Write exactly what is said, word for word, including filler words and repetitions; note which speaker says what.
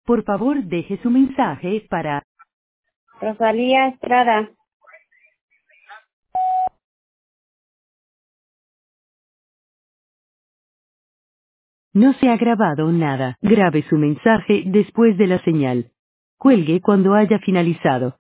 Speaker 1: Por favor, deje su mensaje para...
Speaker 2: Rosalía Estrada.
Speaker 1: No se ha grabado nada. Grabe su mensaje después de la señal. Cuelgue cuando haya finalizado.